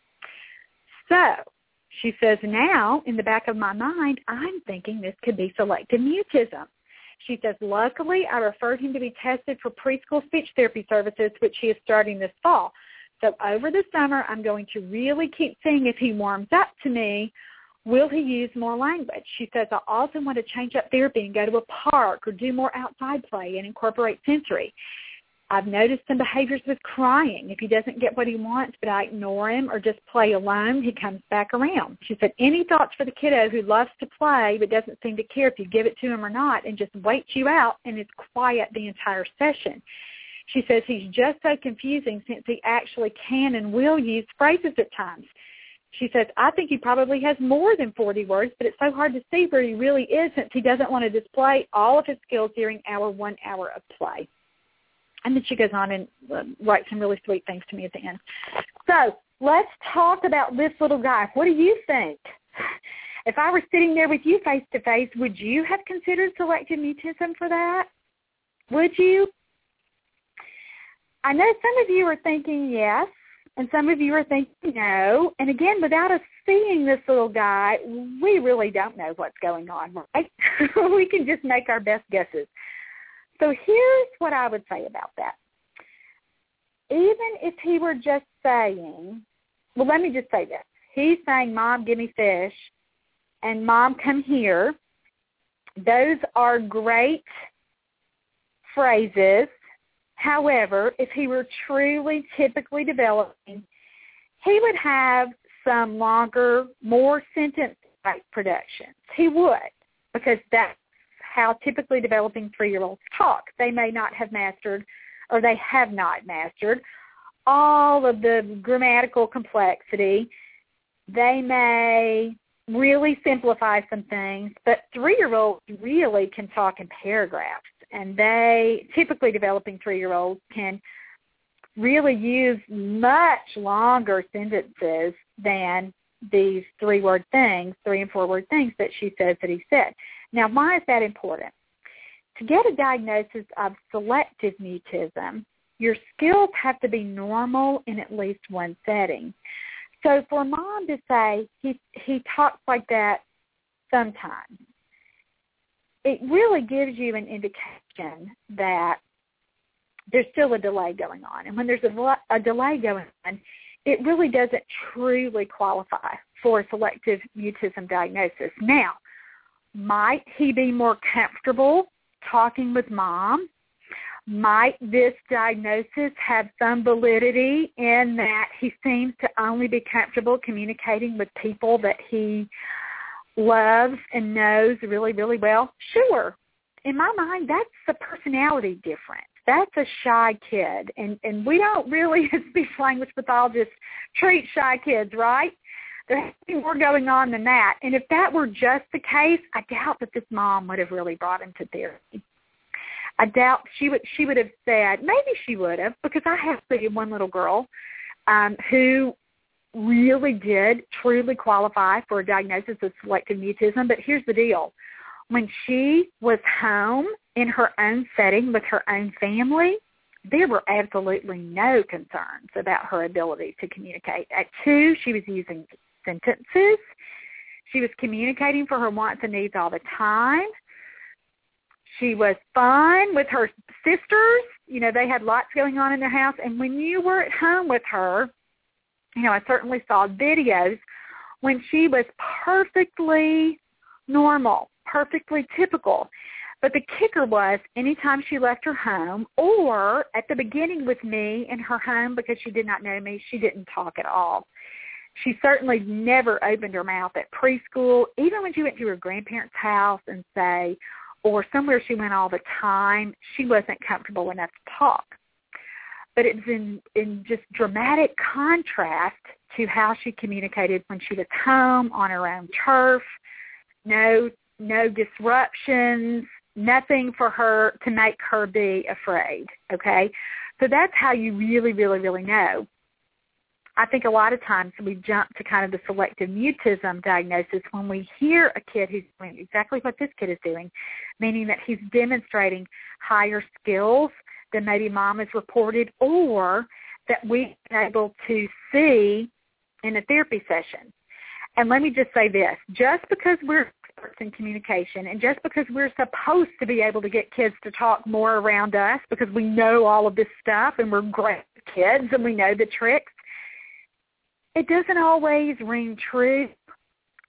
So she says, now, in the back of my mind, I'm thinking this could be selective mutism. She says, luckily, I referred him to be tested for preschool speech therapy services, which he is starting this fall. So over the summer, I'm going to really keep seeing if he warms up to me Will he use more language? She says, I also want to change up therapy and go to a park or do more outside play and incorporate sensory. I've noticed some behaviors with crying. If he doesn't get what he wants, but I ignore him or just play alone, he comes back around. She said, any thoughts for the kiddo who loves to play but doesn't seem to care if you give it to him or not and just waits you out and is quiet the entire session? She says he's just so confusing since he actually can and will use phrases at times. She says, I think he probably has more than 40 words, but it's so hard to see where he really is since he doesn't want to display all of his skills during our 1 hour of play. And then she goes on and writes some really sweet things to me at the end. So let's talk about this little guy. What do you think? If I were sitting there with you face-to-face, would you have considered selective mutism for that? Would you? I know some of you are thinking yes, and some of you are thinking no. And again, without us seeing this little guy, we really don't know what's going on, right? We can just make our best guesses. So here's what I would say about that. Even if he were just saying, well, let me just say this. He's saying, Mom, give me fish, and Mom, come here. Those are great phrases. However, if he were truly typically developing, he would have some longer, more sentence-like productions. He would, because that's how typically developing 3-year-olds talk. They may not have mastered, or they have not mastered, all of the grammatical complexity. They may really simplify some things, but 3-year-olds really can talk in paragraphs, and they, typically developing 3-year-olds, can really use much longer sentences than these 3-word things, 3- and 4-word things that she says that he said. Now, why is that important? To get a diagnosis of selective mutism, your skills have to be normal in at least one setting. So for Mom to say he talks like that sometimes, it really gives you an indication that there's still a delay going on. And when there's a delay going on, it really doesn't truly qualify for a selective mutism diagnosis. Now, might he be more comfortable talking with Mom? Might this diagnosis have some validity in that he seems to only be comfortable communicating with people that he loves and knows really, really well? Sure. In my mind, that's a personality difference. That's a shy kid. And we don't really, as speech language pathologists, treat shy kids, right? There has to be more going on than that. And if that were just the case, I doubt that this mom would have really brought him to therapy. I doubt she would have said, maybe she would have, because I have seen one little girl who really did truly qualify for a diagnosis of selective mutism. But here's the deal. When she was home in her own setting with her own family, there were absolutely no concerns about her ability to communicate. At 2, she was using sentences. She was communicating for her wants and needs all the time. She was fun with her sisters. You know, they had lots going on in their house. And when you were at home with her, you know, I certainly saw videos when she was perfectly normal, perfectly typical. But the kicker was anytime she left her home or at the beginning with me in her home because she did not know me, she didn't talk at all. She certainly never opened her mouth at preschool, even when she went to her grandparents' house and say, or somewhere she went all the time, she wasn't comfortable enough to talk. But it was in just dramatic contrast to how she communicated when she was home on her own turf, no disruptions, nothing for her to make her be afraid, okay? So that's how you really, really, really know. I think a lot of times we jump to kind of the selective mutism diagnosis when we hear a kid who's doing exactly what this kid is doing, meaning that he's demonstrating higher skills than maybe Mom has reported or that we've been able to see in a therapy session. And let me just say this, just because we're experts in communication and just because we're supposed to be able to get kids to talk more around us because we know all of this stuff and we're great kids and we know the tricks, it doesn't always ring true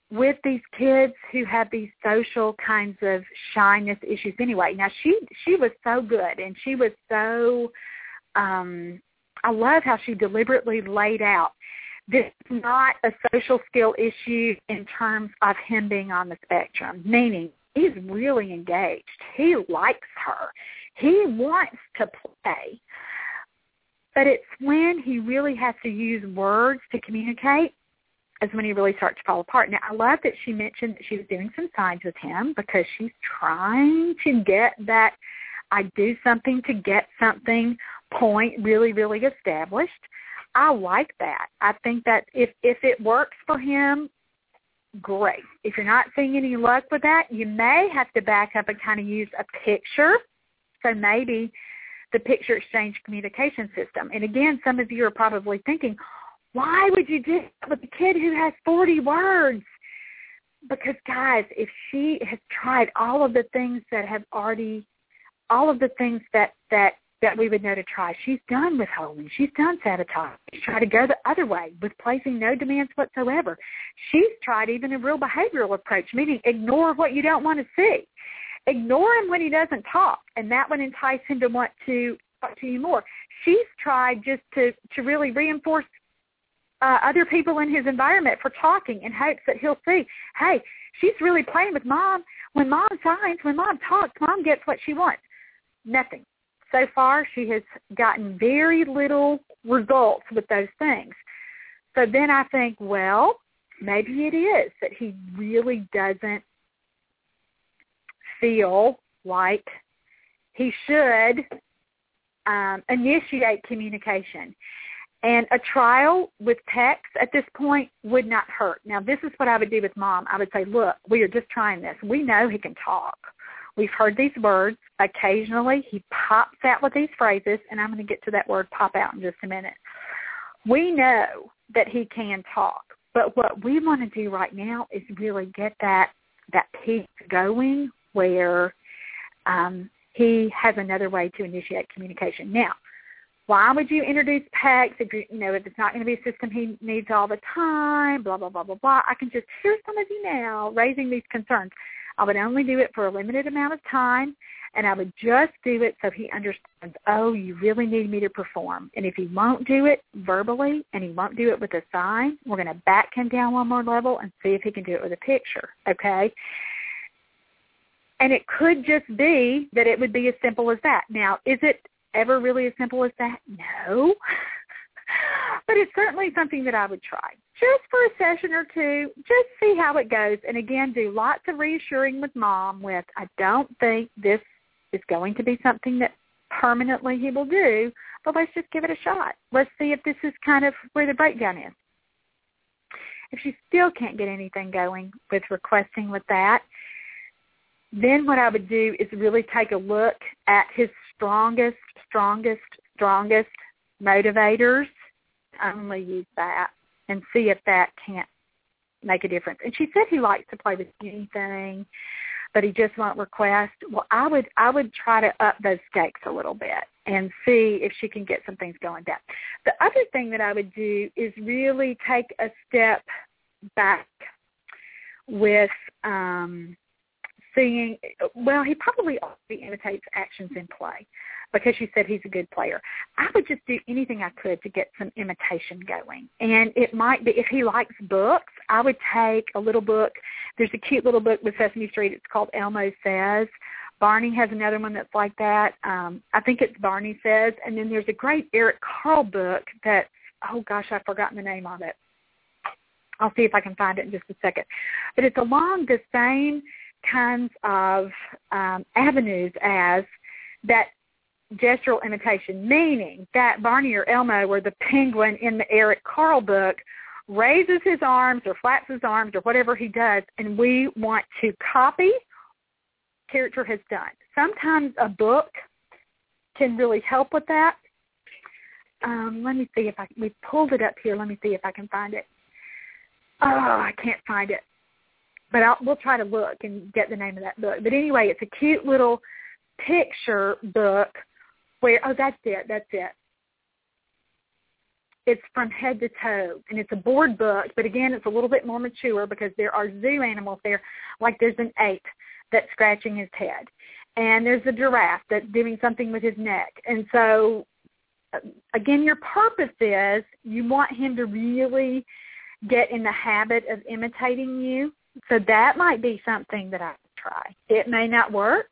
with these kids who have these social kinds of shyness issues anyway. Now, she was so good, and she was so, I love how she deliberately laid out, this is not a social skill issue in terms of him being on the spectrum, meaning he's really engaged. He likes her. He wants to play. But it's when he really has to use words to communicate is when he really starts to fall apart. Now, I love that she mentioned that she was doing some signs with him because she's trying to get that I do something to get something point really, really established. I like that. I think that if it works for him, great. If you're not seeing any luck with that, you may have to back up and kind of use a picture. So maybe the picture exchange communication system. And again, some of you are probably thinking, why would you do that with a kid who has 40 words? Because, guys, if she has tried all of the things that have already, all of the things that we would know to try, she's done withholding. She's done sabotage. She's tried to go the other way with placing no demands whatsoever. She's tried even a real behavioral approach, meaning ignore what you don't want to see. Ignore him when he doesn't talk, and that would entice him to want to talk to you more. She's tried just to really reinforce other people in his environment for talking in hopes that he'll see, hey, she's really playing with Mom. When Mom signs, when Mom talks, Mom gets what she wants. Nothing. So far, she has gotten very little results with those things. So then I think, well, maybe it is that he really doesn't feel like he should initiate communication. And a trial with text at this point would not hurt. Now, this is what I would do with Mom. I would say, look, we are just trying this. We know he can talk. We've heard these words. Occasionally, he pops out with these phrases, and I'm going to get to that word pop out in just a minute. We know that he can talk, but what we want to do right now is really get that piece going where he has another way to initiate communication. Now, why would you introduce PECS if if it's not going to be a system he needs all the time, blah, blah, blah, blah, blah. I can just hear some of you now raising these concerns. I would only do it for a limited amount of time, and I would just do it so he understands, oh, you really need me to perform. And if he won't do it verbally and he won't do it with a sign, we're going to back him down one more level and see if he can do it with a picture, okay? And it could just be that it would be as simple as that. Now, is it ever really as simple as that? No. But it's certainly something that I would try. Just for a session or two, just see how it goes. And again, do lots of reassuring with Mom with, I don't think this is going to be something that permanently he will do, but let's just give it a shot. Let's see if this is kind of where the breakdown is. If she still can't get anything going with requesting with that, then what I would do is really take a look at his strongest motivators. Only use that and see if that can't make a difference. And she said he likes to play with anything, but he just won't request. Well, I would try to up those stakes a little bit and see if she can get some things going down. The other thing that I would do is really take a back with seeing, well, he probably already imitates actions in play because you said he's a good player. I would just do anything I could to get some imitation going. And it might be, if he likes books, I would take a little book. There's a cute little book with Sesame Street. It's called Elmo Says. Barney has another one that's like that. I think it's Barney Says. And then there's a great Eric Carle book that's, oh gosh, I've forgotten the name of it. I'll see if I can find it in just a second. But it's along the same kinds of avenues as that gestural imitation, meaning that Barney or Elmo or the penguin in the Eric Carle book raises his arms or flaps his arms or whatever he does, and we want to copy what the character has done. Sometimes a book can really help with that. Let me see if we pulled it up here. Let me see if I can find it. Oh, I can't find it. But we'll try to look and get the name of that book. But anyway, it's a cute little picture book where, oh, that's it. It's from head to toe, and it's a board book, but again, it's a little bit more mature because there are zoo animals there, like there's an ape that's scratching his head, and there's a giraffe that's doing something with his neck. And so, again, your purpose is you want him to really get in the habit of imitating you. So that might be something that I would try. It may not work,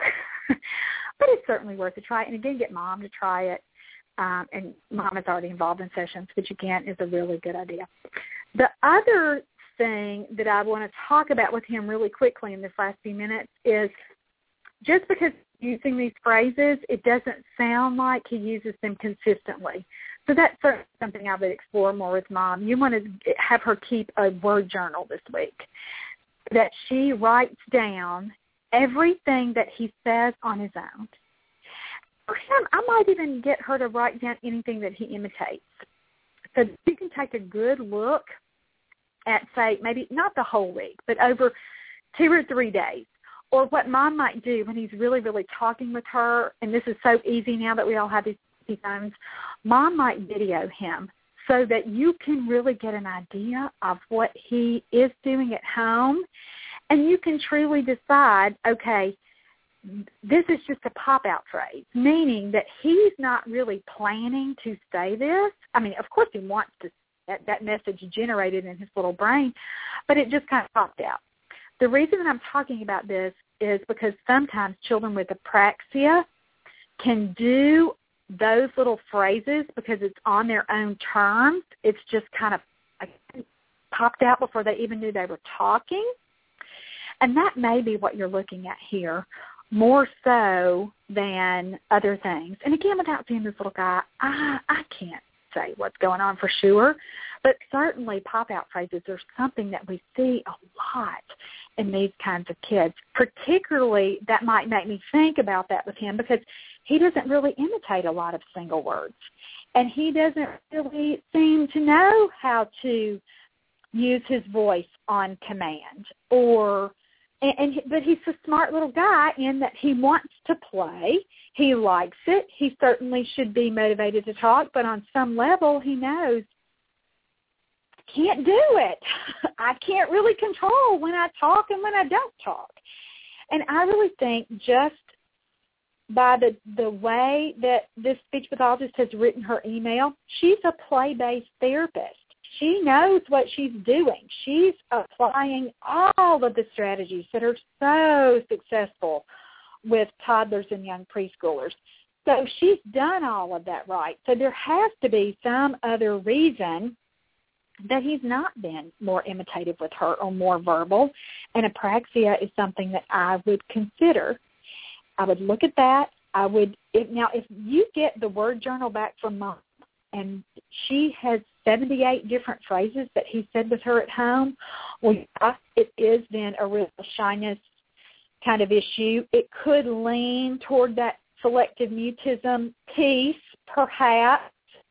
but it's certainly worth a try. And again, get Mom to try it. And Mom is already involved in sessions, which, again, is a really good idea. The other thing that I want to talk about with him really quickly in this last few minutes is just because using these phrases, it doesn't sound like he uses them consistently. So that's certainly something I would explore more with Mom. You want to have her keep a word journal this week, that she writes down everything that he says on his own. For him, I might even get her to write down anything that he imitates. So you can take a good look at, say, maybe not the whole week, but over 2 or 3 days. Or what Mom might do when he's really, really talking with her, and this is so easy now that we all have these phones, Mom might video him so that you can really get an idea of what he is doing at home, and you can truly decide, okay, this is just a pop-out phrase, meaning that he's not really planning to say this. I mean, of course he wants to that message generated in his little brain, but it just kind of popped out. The reason that I'm talking about this is because sometimes children with apraxia can do those little phrases because it's on their own terms. It's just kind of popped out before they even knew they were talking. And that may be what you're looking at here, more so than other things. And again, without seeing this little guy, I can't say what's going on for sure, but certainly pop-out phrases are something that we see a lot in these kinds of kids. Particularly, that might make me think about that with him because he doesn't really imitate a lot of single words, and he doesn't really seem to know how to use his voice on command but he's a smart little guy in that he wants to play. He likes it. He certainly should be motivated to talk, but on some level he knows, I can't do it. I can't really control when I talk and when I don't talk. And I really think just by the way that this speech pathologist has written her email, she's a play-based therapist. She knows what she's doing. She's applying all of the strategies that are so successful with toddlers and young preschoolers. So she's done all of that right. So there has to be some other reason that he's not been more imitative with her or more verbal. And apraxia is something that I would consider. I would look at that. If you get the word journal back from Mom, and she has 78 different phrases that he said with her at home, well, it is then a real shyness kind of issue. It could lean toward that selective mutism piece, perhaps.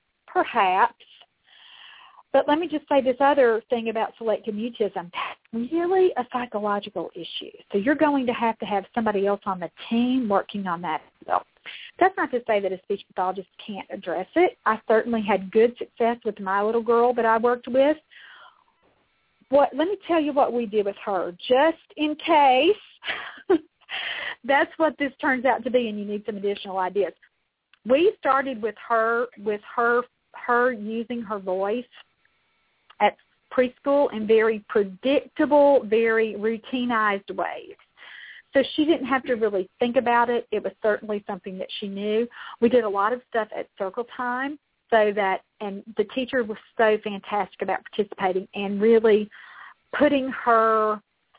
But let me just say this other thing about selective mutism. That's really a psychological issue. So you're going to have somebody else on the team working on that as well. That's not to say that a speech pathologist can't address it. I certainly had good success with my little girl that I worked with. Let me tell you what we did with her, just in case that's what this turns out to be and you need some additional ideas. We started with her using her voice at preschool in very predictable, very routinized ways. So she didn't have to really think about it. It was certainly something that she knew. We did a lot of stuff at circle time and the teacher was so fantastic about participating and really putting her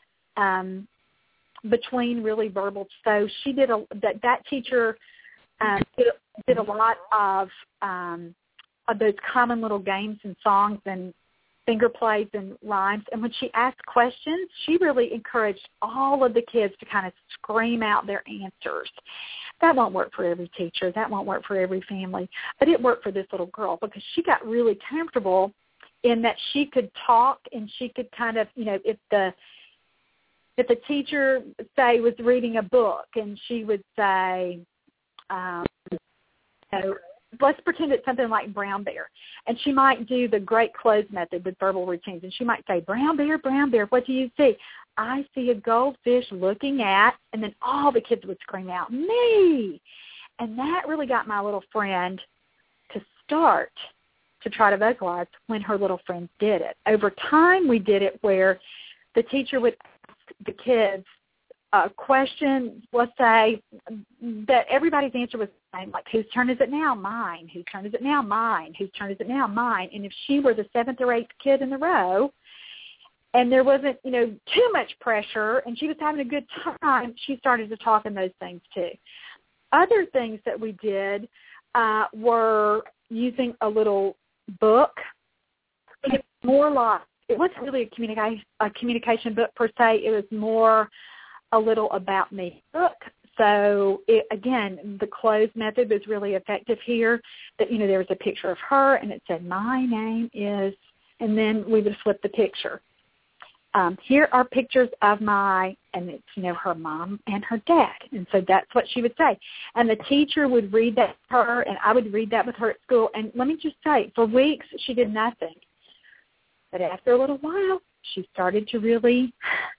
between really verbal. So she did that teacher did a lot of those common little games and songs and finger plays and rhymes. And when she asked questions, she really encouraged all of the kids to kind of scream out their answers. That won't work for every teacher. That won't work for every family. But it worked for this little girl because she got really comfortable in that she could talk and she could kind of, if the teacher, say, was reading a book and she would say, let's pretend it's something like brown bear. And she might do the great clothes method with verbal routines. And she might say, brown bear, what do you see? I see a goldfish looking at, and then all the kids would scream out, me. And that really got my little friend to start to try to vocalize when her little friends did it. Over time, we did it where the teacher would ask the kids a question, let's say, that everybody's answer was the same, like, whose turn is it now? Mine. Whose turn is it now? Mine. Whose turn is it now? Mine. And if she were the 7th or 8th kid in the row, and there wasn't, too much pressure, and she was having a good time, she started to talk in those things too. Other things that we did were using a little book. It was more like, it wasn't really a communication book per se. It was more a little about me book. So, again, the clothes method was really effective here. That, there was a picture of her, and it said, my name is, and then we would flip the picture. Here are pictures of and it's, her mom and her dad. And so that's what she would say. And the teacher would read that to her, and I would read that with her at school. And let me just say, for weeks, she did nothing. But after a little while, she started to really,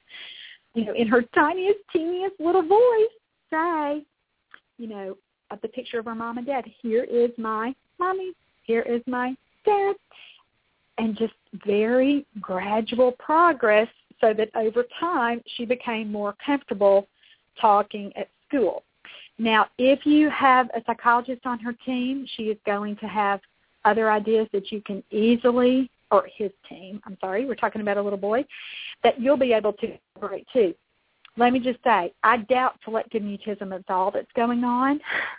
in her tiniest, teeniest little voice, say, of the picture of her mom and dad, here is my mommy, here is my dad. And just very gradual progress so that over time she became more comfortable talking at school. Now, if you have a psychologist on her team, she is going to have other ideas that you can easily, or his team, I'm sorry, we're talking about a little boy, that you'll be able to incorporate too. Let me just say, I doubt selective mutism is all that's going on.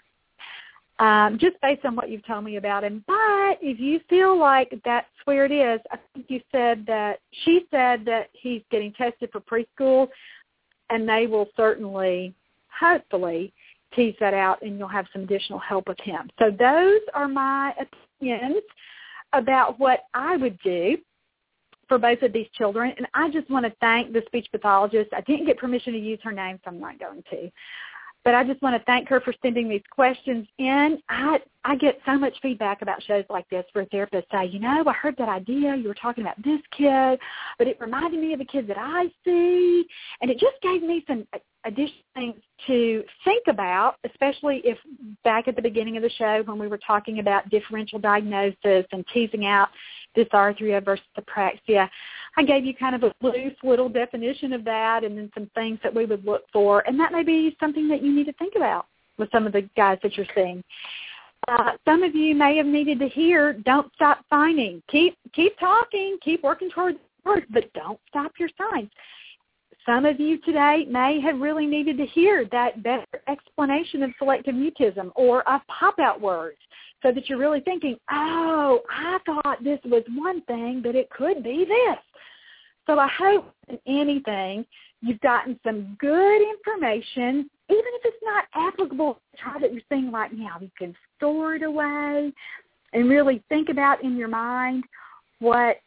Just based on what you've told me about him. But if you feel like that's where it is, I think she said that he's getting tested for preschool, and they will certainly, hopefully, tease that out, and you'll have some additional help with him. So those are my opinions about what I would do for both of these children. And I just want to thank the speech pathologist. I didn't get permission to use her name, so I'm not going to. But I just want to thank her for sending these questions in. I get so much feedback about shows like this where therapists say, I heard that idea. You were talking about this kid, but it reminded me of the kid that I see. And it just gave me some additional things to think about, especially if back at the beginning of the show when we were talking about differential diagnosis and teasing out dysarthria versus apraxia, I gave you kind of a loose little definition of that and then some things that we would look for. And that may be something that you need to think about with some of the guys that you're seeing. Some of you may have needed to hear, don't stop signing. Keep talking, keep working towards words, but don't stop your signs. Some of you today may have really needed to hear that better explanation of selective mutism or of pop-out words so that you're really thinking, oh, I thought this was one thing, but it could be this. So I hope in anything you've gotten some good information, even if it's not applicable to the trial that you're seeing right now. You can store it away and really think about in your mind what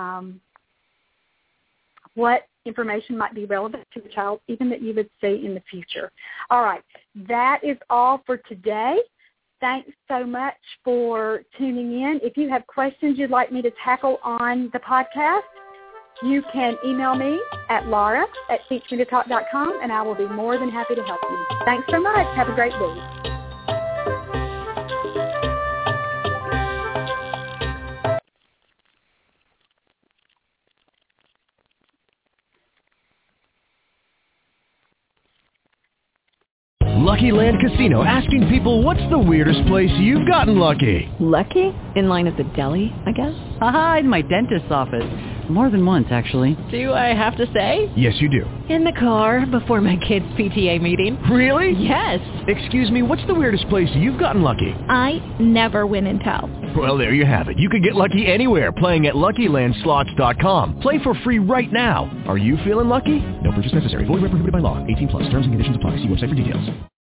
information might be relevant to the child, even that you would see in the future. All right, that is all for today. Thanks so much for tuning in. If you have questions you'd like me to tackle on the podcast, you can email me at laura@teachmetotalk.com, and I will be more than happy to help you. Thanks so much. Have a great day. Lucky Land Casino, asking people, what's the weirdest place you've gotten lucky? Lucky? In line at the deli, I guess? Aha, in my dentist's office. More than once, actually. Do I have to say? Yes, you do. In the car before my kids' PTA meeting. Really? Yes. Excuse me, what's the weirdest place you've gotten lucky? I never win and tell. Well, there you have it. You can get lucky anywhere, playing at LuckyLandSlots.com. Play for free right now. Are you feeling lucky? No purchase necessary. Void where prohibited by law. 18+. Terms and conditions apply. See website for details.